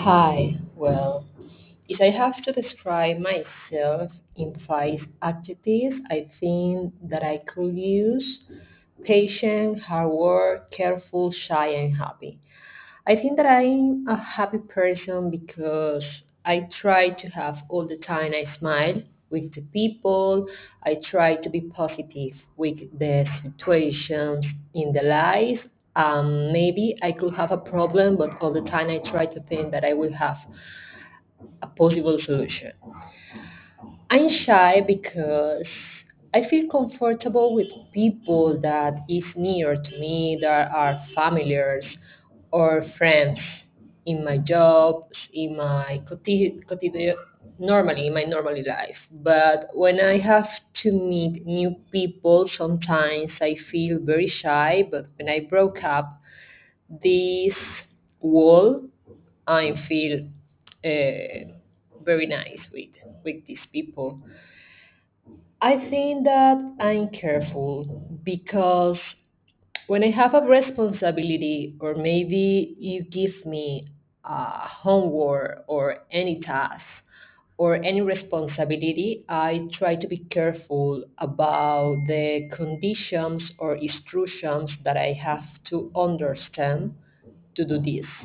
Hi, well, if I have to describe myself in five adjectives, I think that I could use patient, hard work, careful, shy, and happy. I think that I'm a happy person because I try to have all the time I smile with the people. I try to be positive with the situations in the life. Maybe I could have a problem, but all the time I try to think that I will have a possible solution. I'm shy because I feel comfortable with people that is near to me, that are familiars or friends in my jobs, in my normally in my normally life. But when I have to meet new people, sometimes I feel very shy. But when I broke up this wall, I feel very nice with these people. I think that I'm careful because when I have a responsibility, or maybe you give me a homework or any task or any responsibility, I try to be careful about the conditions or instructions that I have to understand to do this.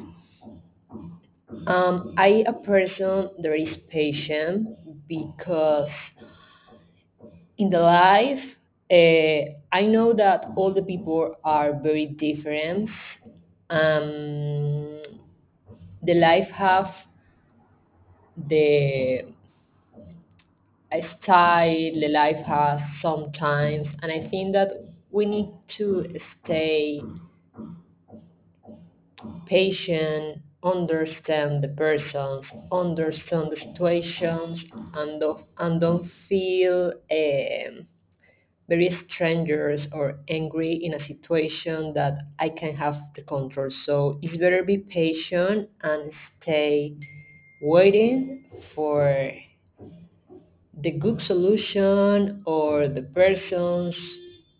I a person that is patient because in the life, I know that all the people are very different. Um, the life have the style the life has sometimes, and I think that we need to stay patient, understand the persons, understand the situations, and don't feel very strangers or angry in a situation that I can have the control. So it's better be patient and stay waiting for the good solution or the persons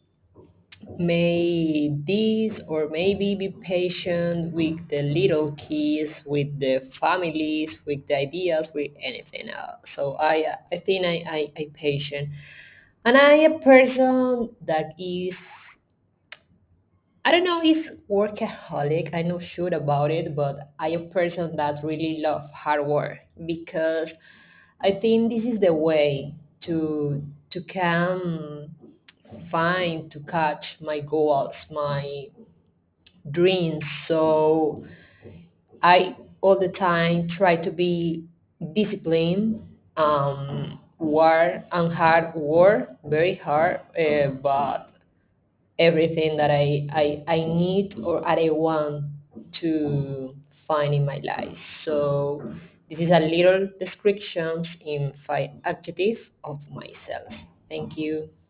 may this, or maybe be patient with the little kids, with the families, with the ideas, with anything else. So I think I patient, and I a person that is, I don't know if workaholic, I'm not sure about it, but I am a person that really love hard work because I think this is the way to come find to catch my goals, my dreams. So I all the time try to be disciplined, work and hard work, very hard, but everything that I need or that I want to find in my life. So this is a little descriptions in five adjective of myself. Thank you.